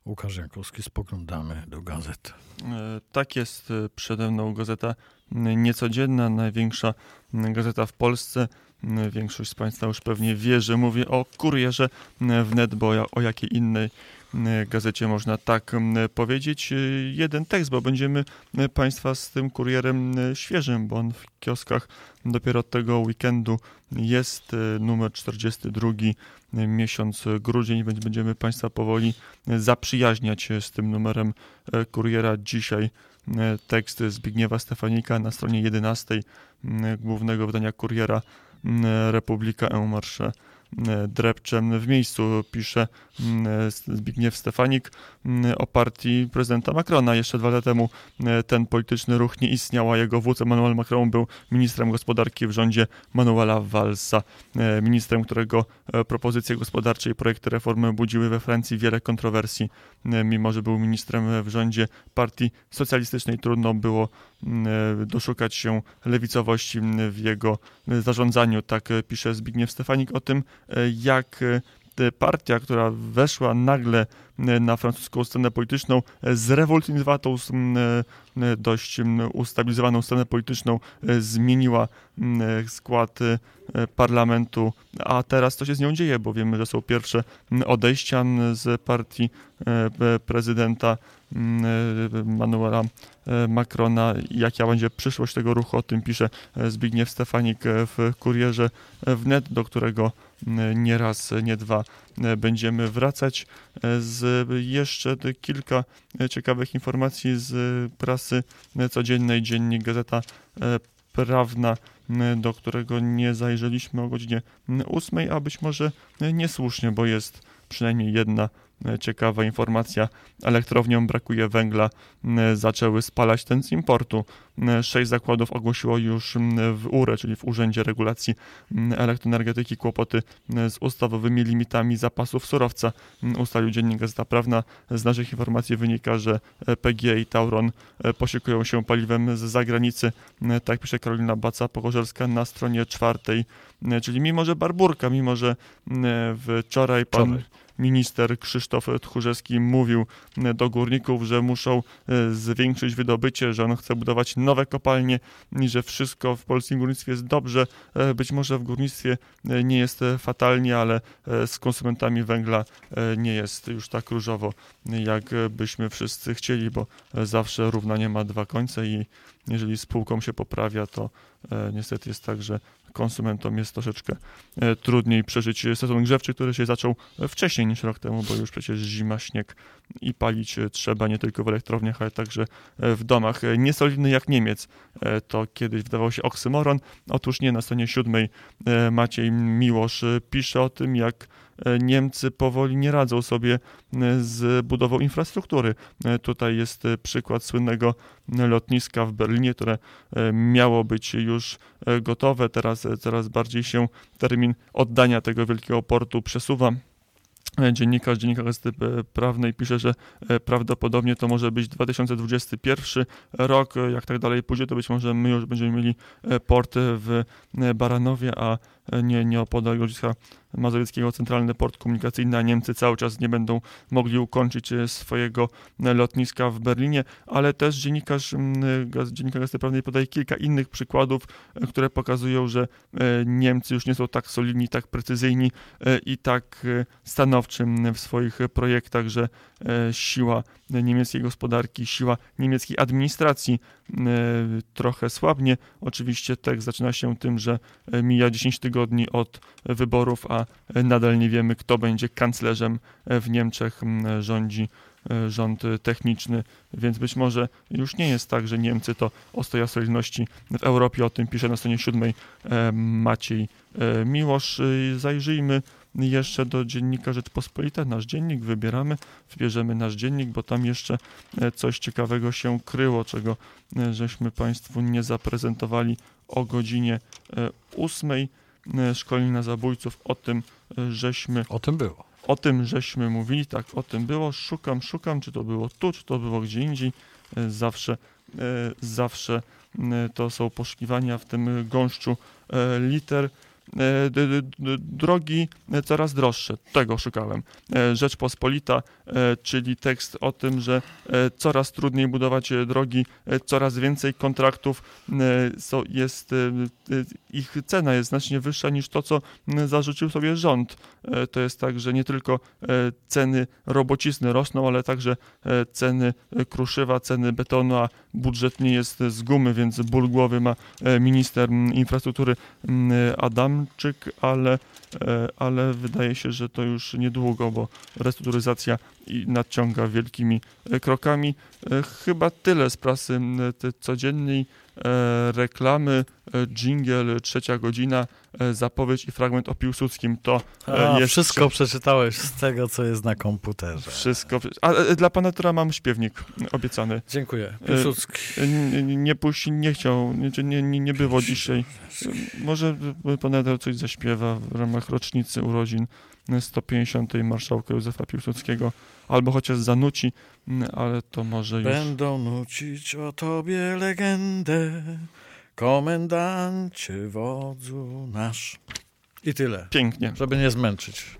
Łukasz Jankowski, spoglądamy do gazet. Tak jest, przede mną gazeta niecodzienna, największa gazeta w Polsce. Większość z Państwa już pewnie wie, że mówię o Kurierze Wnet, bo o jakiej innej gazecie można tak powiedzieć. Jeden tekst, bo będziemy Państwa z tym Kurierem świeżym, bo on w kioskach dopiero od tego weekendu jest, numer 42, miesiąc grudzień, więc będziemy Państwa powoli zaprzyjaźniać z tym numerem Kuriera. Dzisiaj tekst Zbigniewa Stefanika na stronie 11 głównego wydania Kuriera. Republika en marche drepcze w miejscu, pisze Zbigniew Stefanik o partii prezydenta Macrona. Jeszcze 2 lata temu ten polityczny ruch nie istniał, a jego wódz Emmanuel Macron był ministrem gospodarki w rządzie Manuela Vallsa. Ministrem, którego propozycje gospodarcze i projekty reformy budziły we Francji wiele kontrowersji. Mimo że był ministrem w rządzie partii socjalistycznej, trudno było doszukać się lewicowości w jego zarządzaniu. Tak pisze Zbigniew Stefanik o tym, jak partia, która weszła nagle na francuską scenę polityczną, zrewolucjonizowała tą dość ustabilizowaną scenę polityczną, zmieniła skład parlamentu, a teraz to się z nią dzieje, bo wiemy, że są pierwsze odejścia z partii prezydenta Manuela Macrona. Jaka będzie przyszłość tego ruchu, o tym pisze Zbigniew Stefanik w Kurierze Wnet, do którego nie raz, nie dwa będziemy wracać. Z jeszcze kilka ciekawych informacji z prasy codziennej. Dziennik Gazeta Prawna, do którego nie zajrzeliśmy o godzinie 8, a być może niesłusznie, bo jest przynajmniej jedna ciekawa informacja. Elektrowniom brakuje węgla, zaczęły spalać ten z importu. 6 zakładów ogłosiło już w URE, czyli w Urzędzie Regulacji Elektroenergetyki, kłopoty z ustawowymi limitami zapasów surowca, ustalił Dziennik Gazeta Prawna. Z naszych informacji wynika, że PGE i Tauron posiłkują się paliwem z zagranicy. Tak pisze Karolina Baca-Pogorzelska na stronie 4. Czyli mimo, że Barburka, mimo, że wczoraj pan minister Krzysztof Tchórzewski mówił do górników, że muszą zwiększyć wydobycie, że on chce budować nowe kopalnie i że wszystko w polskim górnictwie jest dobrze. Być może w górnictwie nie jest fatalnie, ale z konsumentami węgla nie jest już tak różowo, jak byśmy wszyscy chcieli, bo zawsze równanie ma 2 końce i jeżeli spółką się poprawia, to niestety jest tak, że konsumentom jest troszeczkę trudniej przeżyć sezon grzewczy, który się zaczął wcześniej niż rok temu, bo już przecież zima, śnieg i palić trzeba nie tylko w elektrowniach, ale także w domach. Niesolidny jak Niemiec, to kiedyś wydawał się oksymoron. Otóż nie, na stronie 7 Maciej Miłosz pisze o tym, jak Niemcy powoli nie radzą sobie z budową infrastruktury. Tutaj jest przykład słynnego lotniska w Berlinie, które miało być już gotowe. Teraz coraz bardziej się termin oddania tego wielkiego portu przesuwa. Dziennikarz Gazety Prawnej pisze, że prawdopodobnie to może być 2021 rok. Jak tak dalej pójdzie, to być może my już będziemy mieli port w Baranowie, a nie opodal Grodziska Mazowieckiego centralny port komunikacyjny, a Niemcy cały czas nie będą mogli ukończyć swojego lotniska w Berlinie, ale też dziennikarz Gazety Prawnej podaje kilka innych przykładów, które pokazują, że Niemcy już nie są tak solidni, tak precyzyjni i tak stanowczy w swoich projektach, że siła niemieckiej gospodarki, siła niemieckiej administracji trochę słabnie. Oczywiście tekst zaczyna się tym, że mija 10 tygodni od wyborów, a nadal nie wiemy, kto będzie kanclerzem w Niemczech. Rządzi rząd techniczny, więc być może już nie jest tak, że Niemcy to ostoja solidności w Europie. O tym pisze na stronie 7 Maciej Miłosz. Zajrzyjmy jeszcze do dziennika Rzeczpospolita. Nasz dziennik wybierzemy nasz dziennik, bo tam jeszcze coś ciekawego się kryło, czego żeśmy Państwu nie zaprezentowali o godzinie 8. Szkolenia zabójców, o tym żeśmy mówili, tak, o tym było. Szukam, czy to było tu, czy to było gdzie indziej. Zawsze to są poszukiwania w tym gąszczu liter. drogi coraz droższe. Tego szukałem. Rzeczpospolita, czyli tekst o tym, że coraz trudniej budować drogi, coraz więcej kontraktów, ich cena jest znacznie wyższa niż to, co zarzucił sobie rząd. To jest tak, że nie tylko ceny robocizny rosną, ale także ceny kruszywa, ceny betonu, a budżet nie jest z gumy, więc ból głowy ma minister infrastruktury Adamczyk, ale wydaje się, że to już niedługo, bo restrukturyzacja nadciąga wielkimi krokami. Chyba tyle z prasy codziennej. Reklamy, dżingiel, 3 godzina, zapowiedź i fragment o Piłsudskim. To jest... Wszystko przeczytałeś z tego, co jest na komputerze. Wszystko. A dla pana Tura mam śpiewnik obiecany. Dziękuję. Piłsudski. Nie chciał, nie było dzisiaj. Może pan Eder coś zaśpiewa w ramach rocznicy urodzin 150. marszałka Józefa Piłsudskiego, albo chociaż zanuci, ale to może już... Będą nucić o tobie legendę, komendancie, wodzu nasz. I tyle. Pięknie. Żeby nie zmęczyć.